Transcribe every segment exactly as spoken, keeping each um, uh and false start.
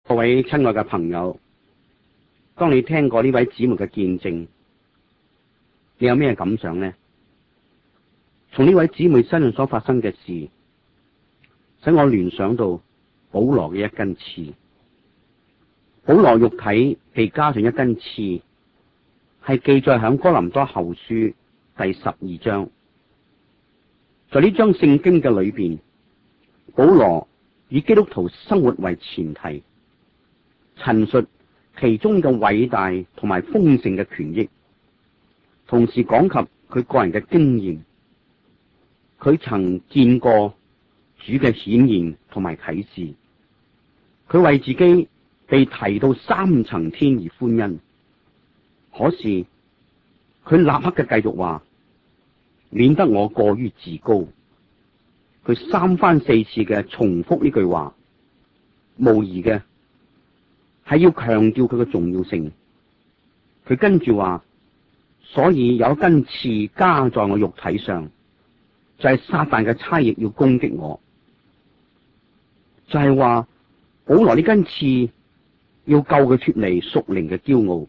各位親愛嘅朋友，當你聽過呢位姊妹嘅見證，你有咩感想呢？從呢位姊妹身上所發生嘅事，使我聯想到保羅嘅一根刺。保羅肉體被加上一根刺，係記載喺哥林多後書第十二章。在呢章聖經嘅裏邊，保羅以基督徒生活為前提，陳述其中嘅偉大同埋豐盛嘅權益，同時講及佢個人嘅經驗。佢曾見過主嘅顯現同埋啟示，佢為自己被提到三層天而歡欣。可是佢立刻嘅繼續話，免得我過於自高。佢三番四次嘅重複呢句話，無疑嘅係要強調佢嘅重要性。佢跟住話，所以有一根刺加在我肉體上，就係、是、撒旦嘅差役要攻擊我。就係、是、話保羅呢根刺要救佢脫離屬靈嘅驕傲。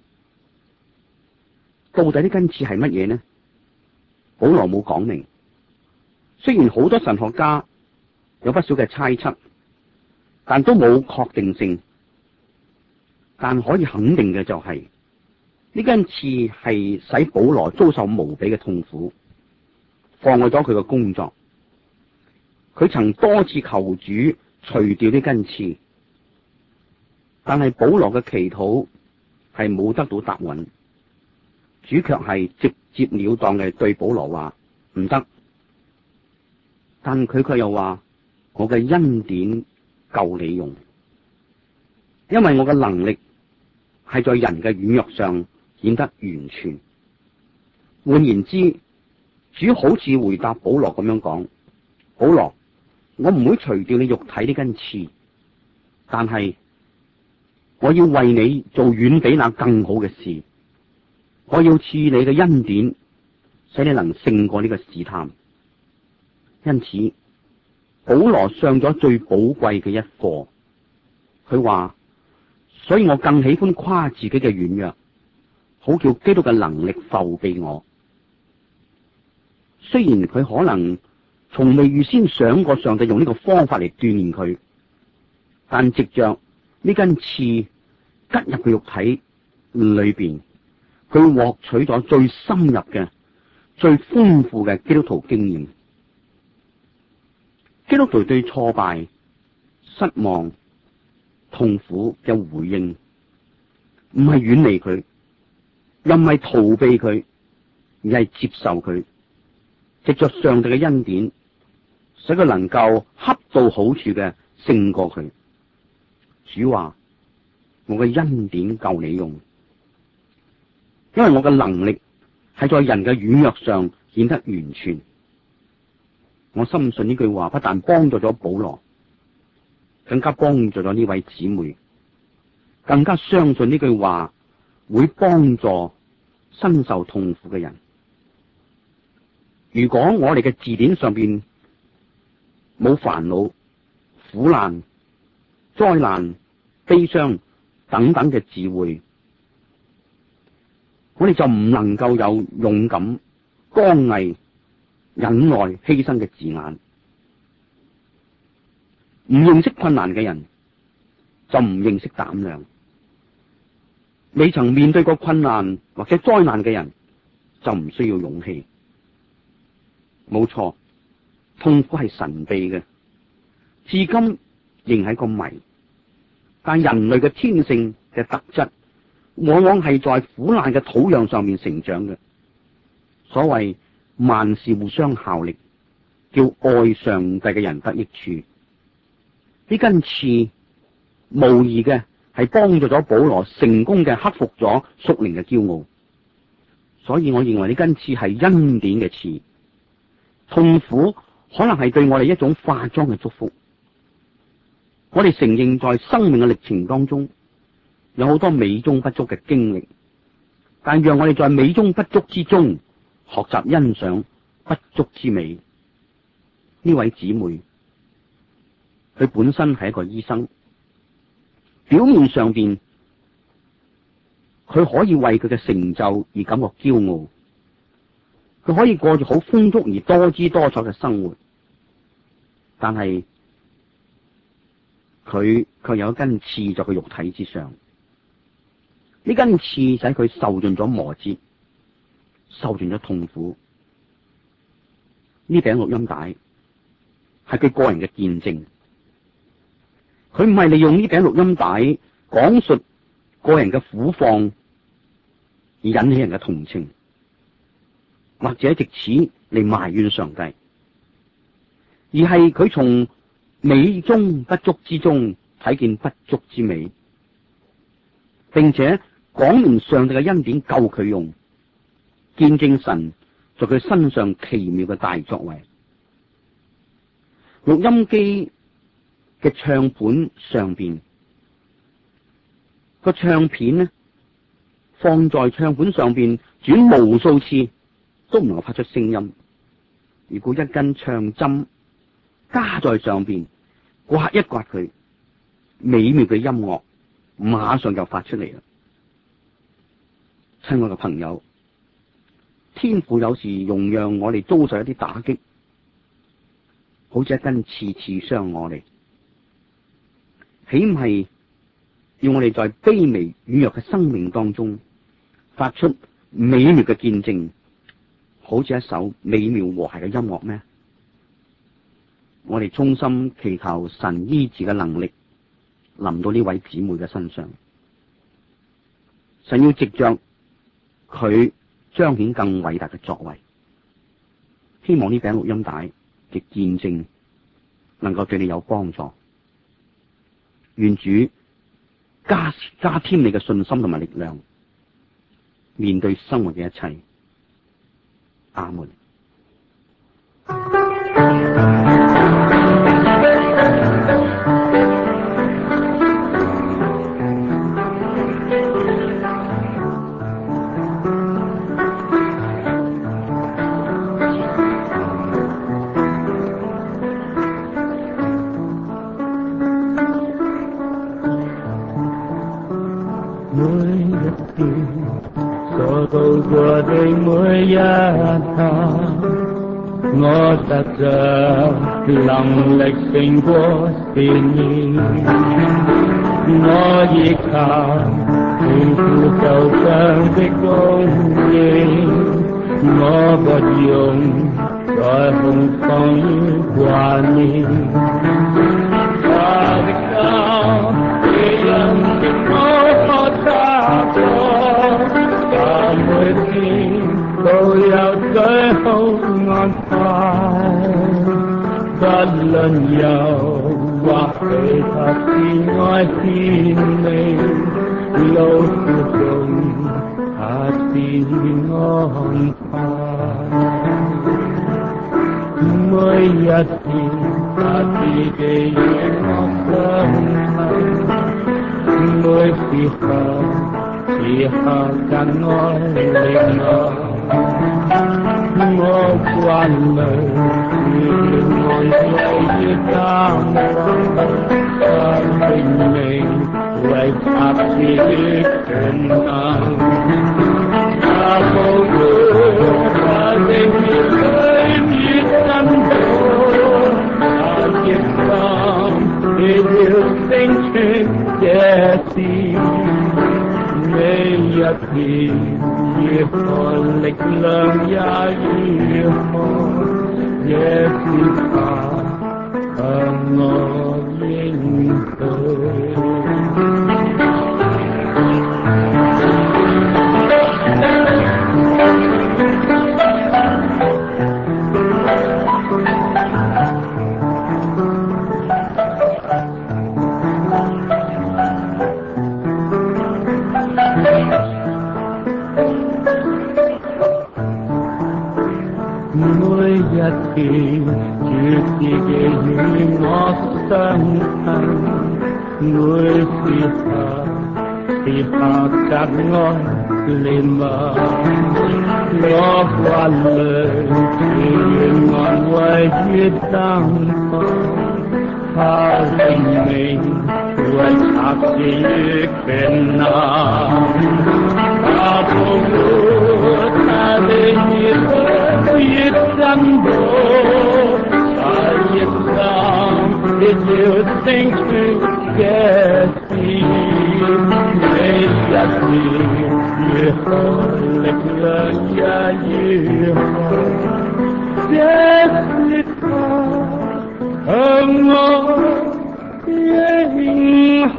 到底呢根刺係乜嘢呢？保羅冇講明。雖然好多神學家有不少嘅猜測，但都冇確定性。但可以肯定嘅就係、是、呢根刺係使保羅遭受無比嘅痛苦，妨礙咗佢嘅工作。佢曾多次求主除掉呢根刺，但係保羅嘅祈禱係冇得到答允。主卻係直接了當嘅對保羅話唔得，但佢卻又話我嘅恩典夠你用，因為我嘅能力係在人嘅軟弱上顯得完全。換言之，主好似回答保羅咁樣講：保羅，我唔會除掉你肉體呢根刺，但係我要為你做遠比那更好嘅事。我要賜你嘅恩典，使你能勝過呢個試探。因此，保羅上咗最寶貴嘅一課。佢話：所以我更喜歡誇自己嘅軟弱，好叫基督嘅能力覆庇我。雖然佢可能從未預先想過上帝用呢個方法嚟鍛煉佢，但藉着呢根刺吉入佢肉體裏邊，佢獲取咗最深入嘅、最豐富嘅基督徒經驗。基督徒對挫敗、失望、痛苦嘅回應，唔係遠離佢，又唔係逃避佢，而係接受佢，藉着上帝嘅恩典，使佢能夠恰到好處嘅勝過佢。主話：我嘅恩典夠你用。因為我嘅能力係在人嘅軟弱上顯得完全。我深信呢句話不但幫助咗保羅，更加幫助咗呢位姊妹，更加相信呢句話會幫助身受痛苦嘅人。如果我哋嘅字典上邊冇煩惱、苦難、災難、悲傷等等嘅字彙，我哋就唔能夠有勇敢、剛毅、忍耐、犧牲嘅字眼。唔認識困難嘅人，就唔認識膽量。未曾面對過困難或者災難嘅人，就唔需要勇氣。冇錯，痛苦係神秘嘅，至今仍係個謎。但人類嘅天性嘅特質，往往係在苦難嘅土壤上面成長嘅。所謂萬事互相效力，叫愛上帝嘅人得益處。呢根刺無疑嘅係幫助咗保羅成功嘅克服咗屬靈嘅驕傲。所以我認為呢根刺係恩典嘅刺。痛苦可能係對我哋一種化妝嘅祝福。我哋承認在生命嘅歷程當中，有好多美中不足嘅經歷，但讓我哋在美中不足之中學習欣賞不足之美。呢位姊妹，佢本身係一個醫生， 表面上邊佢可以為佢嘅成就而感覺驕傲，佢可以過住好豐足而多姿多彩嘅生活，但係佢卻有一根刺在佢肉體之上。呢根刺使佢受盡咗磨折，受盡咗痛苦。呢餅錄音帶係佢個人嘅見證，佢唔係利用呢餅錄音帶講述個人嘅苦況而引起人嘅同情，或者借此嚟埋怨上帝，而係佢從美中不足之中睇見不足之美，並且講明上帝嘅恩典夠佢用，見證神在佢身上奇妙嘅大作為。錄音機嘅唱盤上邊個唱片呢，放在唱盤上邊轉無數次都唔能夠發出聲音。如果一根唱針加在上邊，刮一刮佢，美妙嘅音樂馬上就發出嚟啦。親愛嘅朋友，天父有時容讓我哋遭受一啲打擊，好似一根刺刺傷我哋，豈唔係要我哋在卑微軟弱嘅生命當中發出美妙嘅見證，好似一首美妙和諧嘅音樂咩？我哋衷心祈求神醫治嘅能力臨到呢位姊妹嘅身上，神要藉着佢彰顯更偉大嘅作為。希望呢餅錄音帶嘅見證能夠對你有幫助，願主加加添你嘅信心同埋力量，面對生活嘅一切。阿門。 度過的每一刻，我得着能力勝過善意，我依靠天父救贖的供應，我不用再恐慌與掛念，他的手已引領我可踏過，每天都有最好安排，不論有或其他是愛天命，路途中他是安排。每一天他自己與我相親，每時刻時刻緊愛力量，我慣慮願愛為於擔當，他明明為插子權能，他無辜他的面對於真道，他決心必要成全這事。每一天如何力量也如何，也是他向我應許。每一天主自己與我相親，每時刻時刻格外憐憫，我慣慮只願安慰於燈光，他明明วยชักชีวิตเป็นนางอาบุญตาเลียิดจันโบตายิดจัง Did you think to get me? May that be your like ya you Yes, it's amor yeah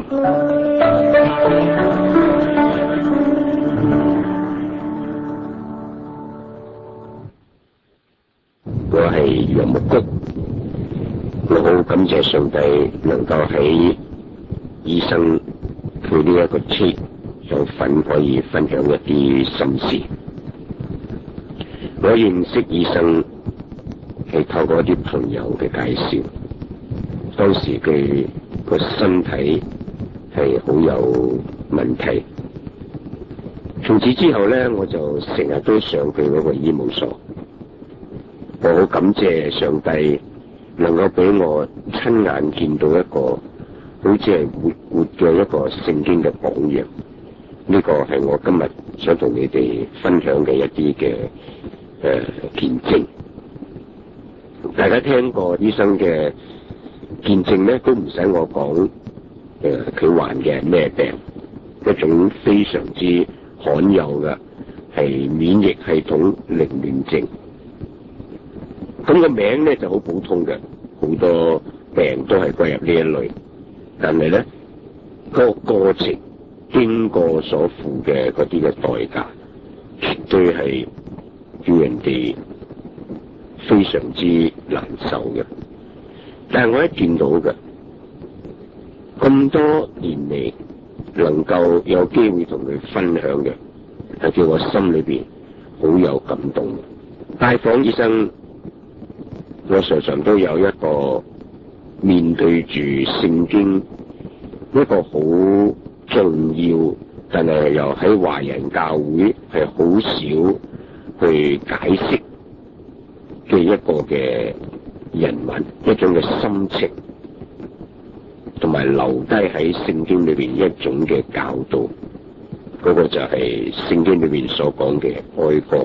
我係楊木谷，我好感謝上帝能夠喺醫生佢呢一個節有份可以分享一啲心事。我認識醫生係透過一啲朋友嘅介紹，當時佢個身體係好有問題，從此之後咧，我就成日都上佢嗰個醫務所。我好感謝上帝能夠俾我親眼見到一個好似係活活嘅一個聖經嘅榜樣，呢個係我今日想同你哋分享嘅一啲嘅誒見證。大家聽過醫生嘅見證咧，都唔使我講誒佢患嘅咩病，一種非常之罕有嘅係免疫系統凌亂症。咁個名咧就好普通嘅，好多病都係歸入呢一類，但係咧個過程經過所付嘅嗰啲嘅代價，絕對係叫人哋非常之難受嘅。但係我一見到嘅咁多年嚟，能夠有機會同佢分享嘅，係叫我心裏邊好有感動。拜訪醫生。我常常都有一個面對住聖經一個好重要，但係又喺華人教會係好少去解釋嘅一個嘅人物，一種嘅心情，同埋留低喺聖經裏邊一種嘅教導，嗰個就係聖經裏邊所講嘅哀歌。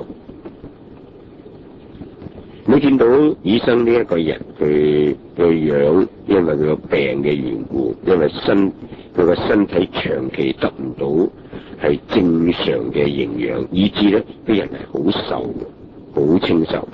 你見到醫生呢一個人，佢個樣因為佢個病嘅緣故，因為身佢個身體長期得唔到係正常嘅營養，以致咧啲人係好瘦，好清瘦。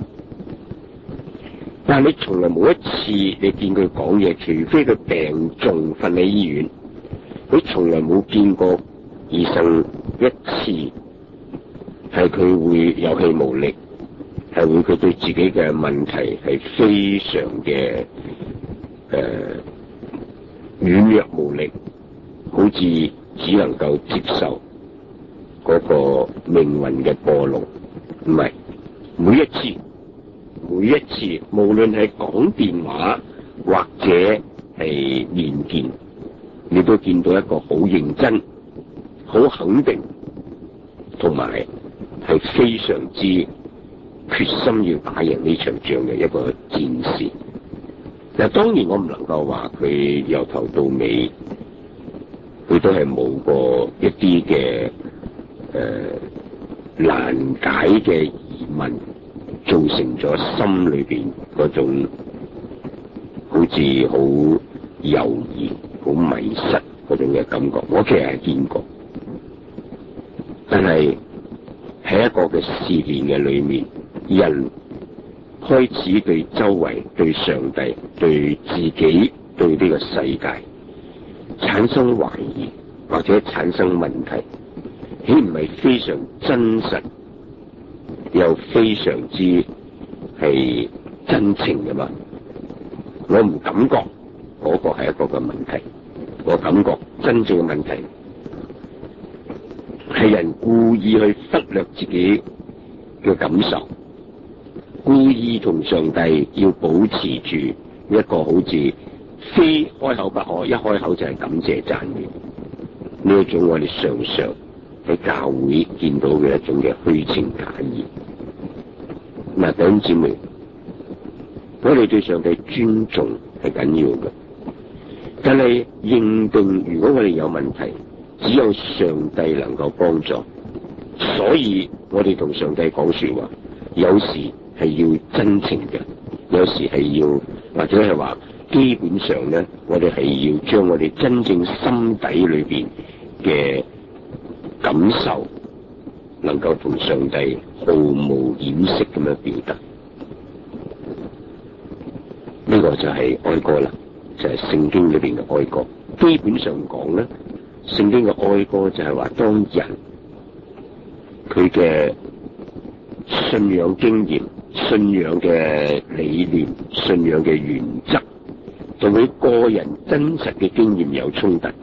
但係你從來冇一次你見佢講嘢，除非佢病重瞓喺醫院，佢從來冇見過醫生一次係佢會有氣無力。係會佢對自己嘅問題係非常嘅誒軟弱無力，好似只能夠接受嗰個命運嘅波動。唔係，每一次每一次無論係講電話或者係面見，你都見到一個好認真、好肯定，同埋係非常之決心要打贏呢場仗嘅一個戰士。嗱，當然我唔能夠話佢由頭到尾，佢都係冇過一啲嘅誒難解嘅疑問，造成咗心裏邊嗰種好似好猶豫、好迷失嗰種嘅感覺。我其實係見過，但係喺一個嘅試煉嘅裏面，人開始對周圍、對上帝、對自己、對呢個世界產生懷疑，或者產生問題，豈唔係非常真實又非常之係真情嘅嘛？我唔感覺嗰個係一個嘅問題，我感覺真正嘅問題係人故意去忽略自己嘅感受，故意同上帝要保持住一個好似非開口不可，一開口就係感謝讚美呢一種我哋常常喺教會見到嘅一種嘅虛情假意。嗱，弟兄姊妹，我哋對上帝尊重係緊要嘅， 但係認定如果我哋有問題，只有上帝能夠幫助，所以我哋同上帝講說話，有時係要真情嘅，有時係要或者係話基本上咧，我哋係要將我哋真正心底裏邊嘅感受，能夠同上帝毫無掩飾咁樣表達。呢、這個就係哀歌啦，就係、是、聖經裏邊嘅哀歌。基本上講咧，聖經嘅哀歌就係話，當人佢嘅信仰經驗、信仰嘅理念、信仰嘅原則，同佢個人真實嘅經驗有衝突，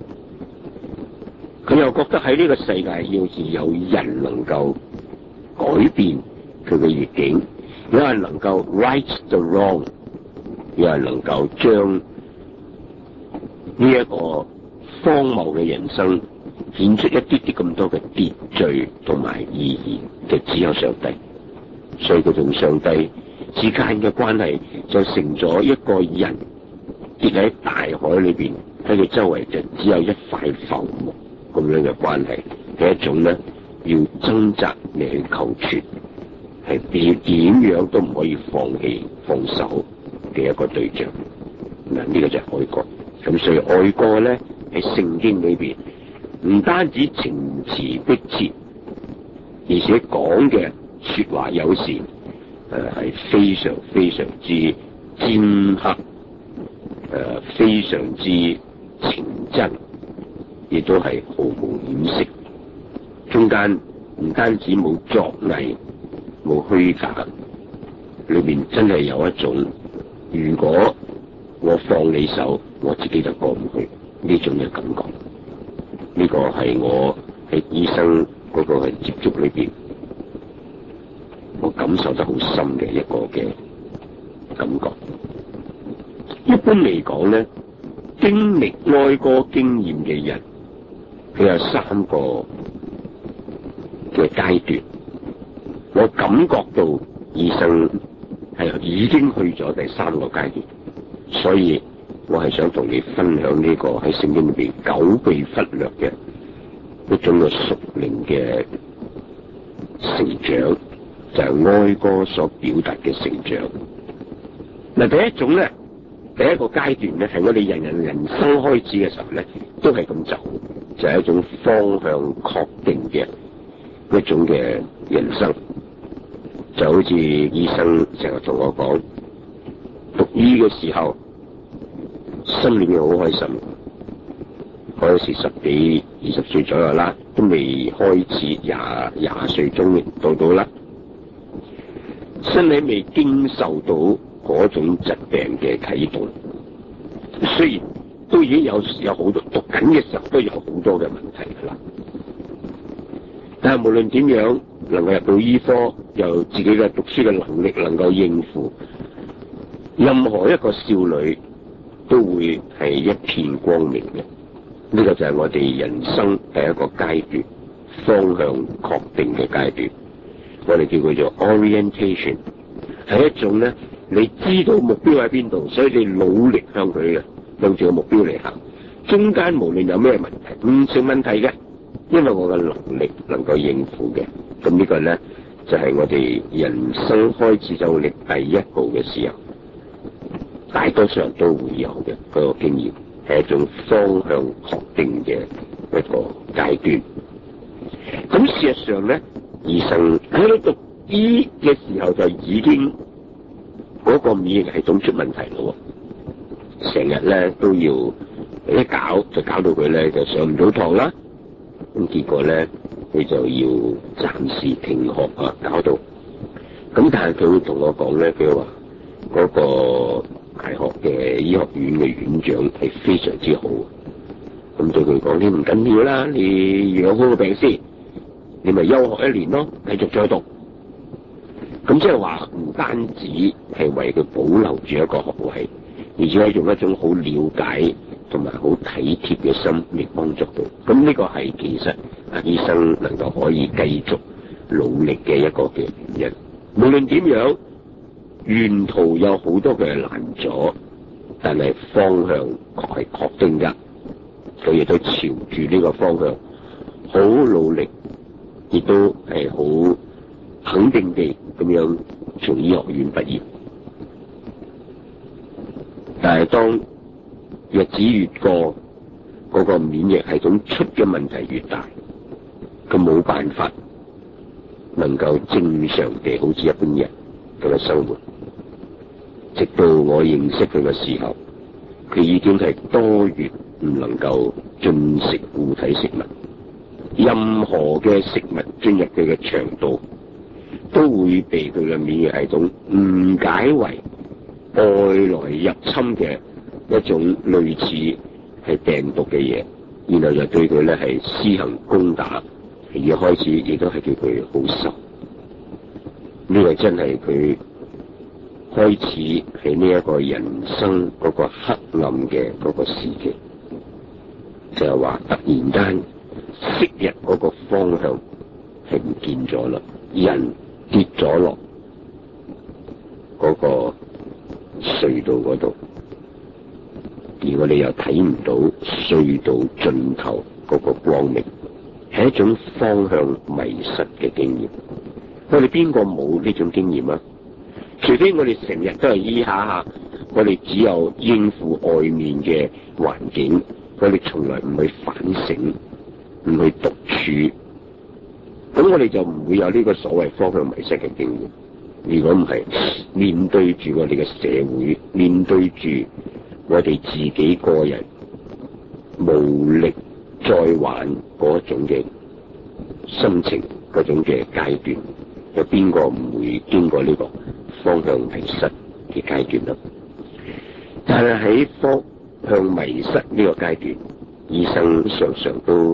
佢又覺得喺呢個世界要是有人能夠改變佢嘅逆境，有人能夠 right the wrong， 有人能夠將呢一個荒謬嘅人生顯出一啲啲咁多嘅秩序同埋意義，就只有上帝。所以佢同上帝之間嘅關係就成咗一個人跌喺大海裏邊，喺佢周圍就只有一塊浮木咁樣嘅關係，係一種咧要掙扎嚟去求存，係點點樣都唔可以放棄放手嘅一個對象。嗱，呢個就係哀歌。咁所以哀歌咧喺聖經裏邊唔單止情詞迫切，而且講嘅說話有時誒係、呃、非常非常之尖刻，誒、呃、非常之情真，亦都係毫無掩飾。中間唔單止冇作偽，冇虛假，裏面真係有一種，如果我放你手，我自己就過唔去呢種嘅感覺。呢、這個係我喺醫生嗰個係接觸裏邊，我感受得好深嘅一個嘅感覺。一般嚟講咧，經歷哀歌經驗嘅人，佢有三個嘅階段。我感覺到醫生係已經去咗第三個階段，所以我係想同你分享呢個喺聖經裏邊久被忽略嘅一種嘅屬靈嘅成長，就係、是、哀歌所表達嘅成長。嗱，第一種咧，第一個階段咧，係我哋人人人生開始嘅時候咧，都係咁走，就係、是、一種方向確定嘅一種嘅人生。就好似醫生成日同我講，讀醫嘅時候心裏面好開心，嗰時十幾二十歲左右啦，都未開始廿廿歲中到到啦，身體未經受到嗰種疾病嘅啟動，雖然都已經有有好多讀緊嘅時候都有好多嘅問題噶啦，但係無論點樣能夠入到醫科，又自己嘅讀書嘅能力能夠應付，任何一個少女都會係一片光明嘅。呢個就係我哋人生第一個階段，方向確定嘅階段，我哋叫佢做 orientation， 係一種咧，你知道目標喺邊度，所以你努力向佢嘅向住個目標嚟行，中間無論有咩問題唔成問題嘅，因為我嘅能力能夠應付嘅。咁呢個咧就係、是、我哋人生開始走力第一步嘅時候，大多數人都會有嘅嗰、那個經驗，係一種方向確定嘅一個階段。咁事實上咧，醫生喺度讀醫嘅時候就已經嗰個免疫系統出問題咯，成日咧都要一搞就搞到佢咧就上唔到堂啦。咁結果咧，佢就要暫時停學啊，搞到咁。但係佢會同我講咧，佢話嗰個大學嘅醫學院嘅院長係非常之好。咁對佢講：你唔緊要啦，你養好個病先，你咪休學一年咯，繼續再讀。咁即係話唔單止係為佢保留住一個學位，而且係用一種好了解同埋好體貼嘅心嚟幫助佢。咁呢個係其實啊，醫生能夠可以繼續努力嘅一個嘅原因。無論點樣，沿途有好多嘅難阻， 但係方向係確定㗎，佢亦都朝住呢個方向好努力，亦都係好肯定地咁樣從醫學院畢業。但係當日子越過，嗰個免疫系統出嘅問題越大，佢冇辦法能夠正常地好似一般人咁嘅生活。直到我認識佢嘅時候，佢已經係多月唔能夠進食固體食物，任何嘅食物進入佢嘅腸道都會被佢嘅免疫系統誤解為外來入侵嘅一種類似係病毒嘅嘢，然後就對佢咧係施行攻打，而開始亦都係叫佢好瘦。呢個真係佢開始喺呢一個人生嗰個黑暗嘅嗰個時期，就係話突然間昔日嗰個方向係唔見咗啦，人跌咗落嗰個隧道嗰度，而我哋又睇唔到隧道盡頭嗰個光明，係一種方向迷失嘅經驗。我哋邊個冇呢種經驗啊？除非我哋成日都係依下下，我哋只有應付外面嘅環境，我哋從來唔去反省，唔去獨處，咁我哋就唔會有呢個所謂方向迷失嘅經驗。如果唔係面對住我哋嘅社會，面對住我哋自己個人無力再玩嗰種嘅心情，嗰種嘅階段，有邊個唔會經過呢個方向迷失嘅階段啦？但係喺方向迷失呢個階段，醫生常常都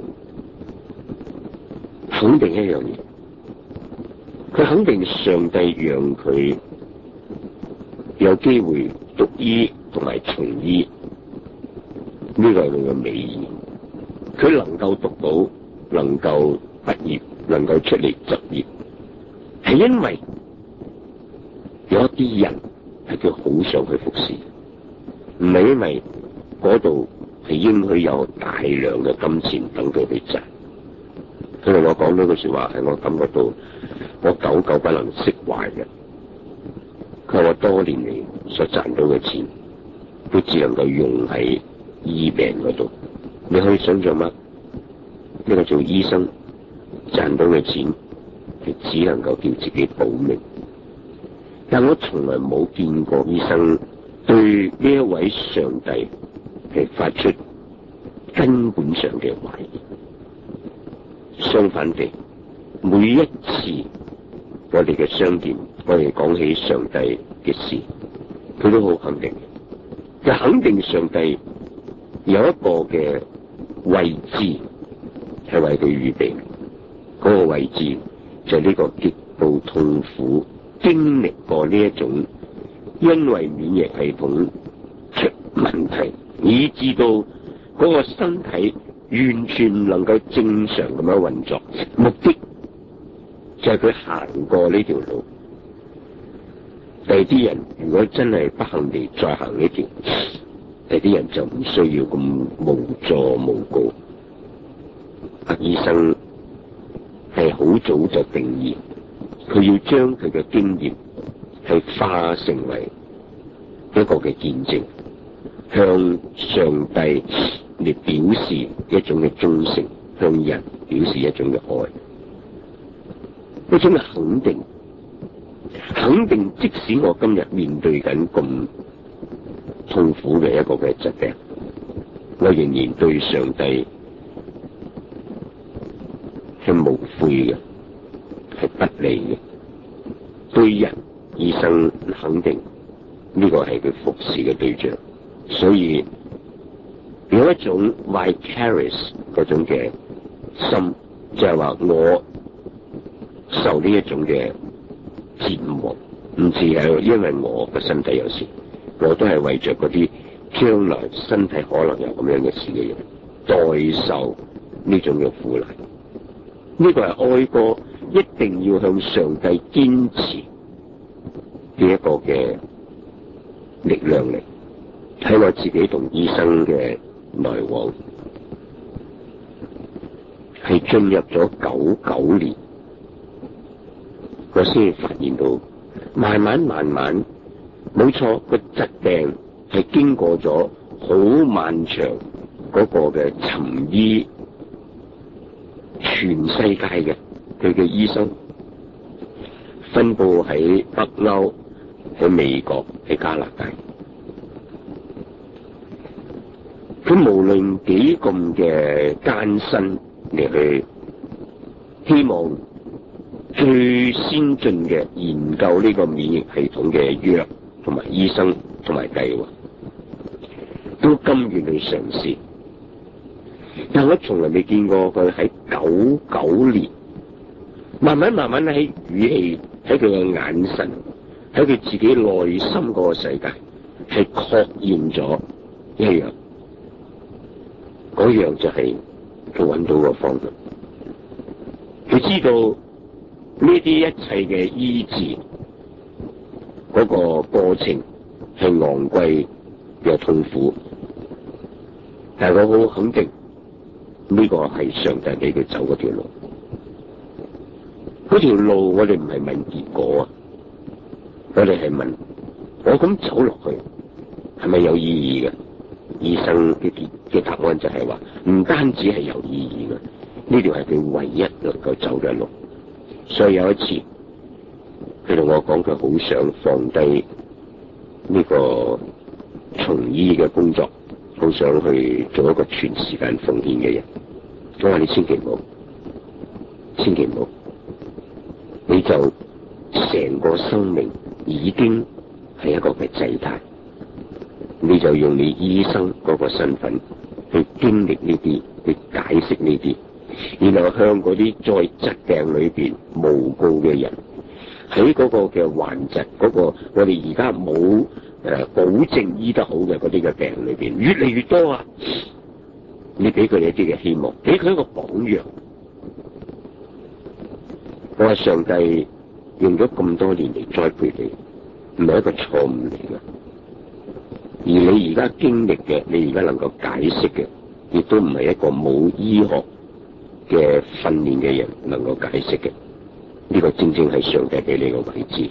肯定一樣嘢，佢肯定上帝讓佢有機會讀醫同埋從醫，呢個係佢嘅美意。佢能夠讀到，能夠畢業，能夠出嚟執業，係因為有一啲人係佢好想去服侍，唔係因為嗰度係應許有大量嘅金錢等佢去賺。佢同我講呢句說話，係我感覺到我久久不能釋懷嘅。佢話我多年嚟所賺到嘅錢，都只能夠用喺醫病嗰度。你可以想象嗎？一個做醫生賺到嘅錢，佢只能夠叫自己保命。但我從來冇見過醫生對呢一位上帝係發出根本上嘅懷疑。相反地，每一次我哋嘅商店，我哋講起上帝嘅事，佢都好肯定，就肯定上帝有一個嘅位置係為佢預備，嗰個位置就係呢個極度痛苦，經歷過呢一種因為免疫系統出問題，以致到嗰個身體完全唔能夠正常咁樣運作，目的就係佢行過呢條路。第二啲人如果真係不幸地再行呢條，第二啲人就唔需要咁無助無告。阿醫生係好早就定義，佢要將佢嘅經驗係化成為一個嘅見證，向上帝嚟表示一種嘅忠誠，向人表示一種嘅愛，一種嘅肯定。肯定即使我今日面對緊咁痛苦嘅一個嘅疾病，我仍然對上帝係無悔嘅，係不利嘅。對人，醫生肯定呢個係佢服侍嘅對象，所以有一種 vicarious 嗰種嘅心，就係話我受呢一種嘅折磨，唔止係因為我嘅身體有事，我都係為着嗰啲將來身體可能有咁樣嘅事嘅人代受呢種嘅苦難。呢個係愛過一定要向上帝堅持嘅一個嘅力量嚟， 喺我自己同醫生嘅來往，係進入咗九九年，我先發現到，慢慢慢慢，冇錯，個疾病係經過咗好漫長嗰個嘅尋醫，全世界嘅佢嘅醫生分布喺北歐、喺美國、喺加拿大，佢無論幾咁嘅艱辛嚟去希望最先進嘅研究呢個免疫系統嘅藥同埋醫生同埋計劃，都甘願去嘗試。但我從來未見過佢喺九九年，慢慢慢慢喺語氣、喺佢嘅眼神、喺佢自己內心嗰個世界，係確認咗一樣，嗰樣就係佢揾到個方法。佢知道呢啲一切嘅醫治嗰個過程係昂貴又痛苦，但係我好肯定呢個係上帝俾佢走嗰條路。嗰條路我哋唔係問結果啊，我哋係問我咁走落去係咪有意義嘅？醫生嘅嘅答案就係話唔單止係有意義嘅，呢條係佢唯一能夠走嘅路。所以有一次佢同我講，佢好想放低呢個從醫嘅工作，好想去做一個全時間奉獻嘅人。我話你千祈唔好，千祈唔好，你就成個生命已經係一個嘅祭壇，你就用你醫生嗰個身份去經歷呢啲，去解釋呢啲，然後向嗰啲在疾病裏邊無告嘅人，喺嗰個嘅患疾嗰個我哋而家冇誒保證醫得好嘅嗰啲嘅病裏邊，越嚟越多啊！你俾佢哋一啲嘅希望，俾佢一個榜樣。我話上帝用咗咁多年嚟栽培你，唔係一個錯誤嚟嘅。而你而家經歷嘅，你而家能夠解釋嘅，亦都唔係一個冇醫學嘅訓練嘅人能夠解釋嘅。呢個正正係上帝俾你個位置。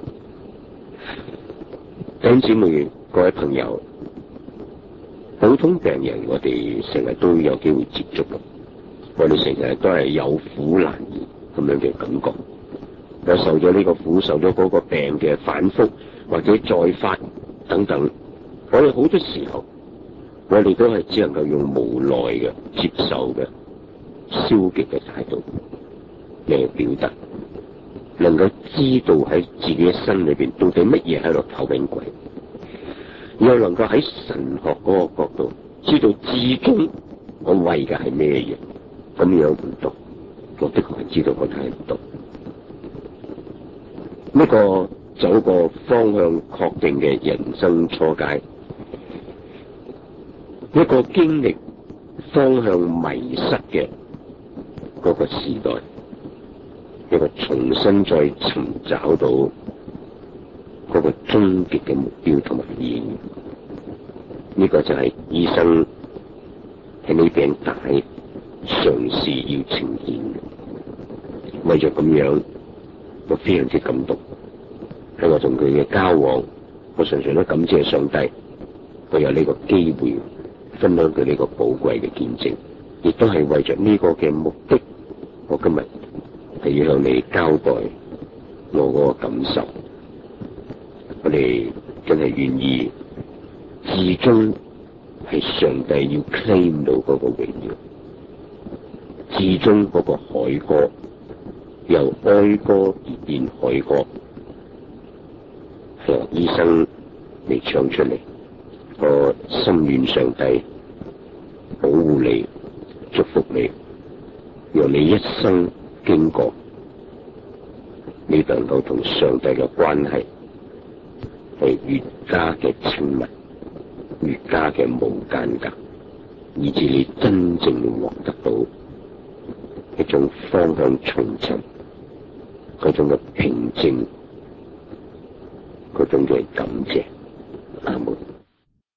弟兄姊妹，各位朋友，普通病人我哋成日都有機會接觸嘅，我哋成日都係有苦難言咁樣嘅感覺。我受咗呢個苦，受咗嗰個病嘅反覆或者再發等等，我哋好多時候我哋都係只能夠用無奈嘅、接受嘅、消極嘅態度嚟表達，能夠知道喺自己嘅心裏邊到底乜嘢喺度搞緊鬼，又能夠喺神學嗰個角度知道至終我為嘅係咩嘢，咁樣唔讀，我的確係知道我睇唔到。呢個走個方向確定嘅人生初階，一個經歷方向迷失嘅嗰個時代，一個重新再尋找到嗰個終極嘅目標同埋意義。呢個就係醫生喺呢柄帶嘗試要呈現嘅。為咗咁樣，我非常之感動。喺我同佢嘅交往，我常常都感謝上帝，我有呢個機會分享佢呢個寶貴嘅見證，亦都係為着呢個嘅目的，我今日係要向你交代我嗰個感受。我哋真係願意，至終係上帝要 claim 到嗰個榮耀，至終嗰個凱歌由哀歌而變凱歌，係由醫生嚟唱出嚟。我心願上帝保護你，祝福你，讓你一生經過，你能夠同上帝嘅關係係越加嘅親密，越加嘅無間隔，以至你真正獲得到一種方向重尋，嗰種嘅平靜，嗰種嘅感謝。阿門。